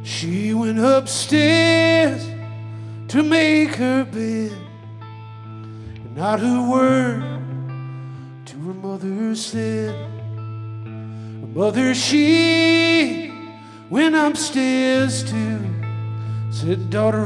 She went upstairs to make her bed, and not a word to her mother said. Her mother, she went upstairs too, said, daughter,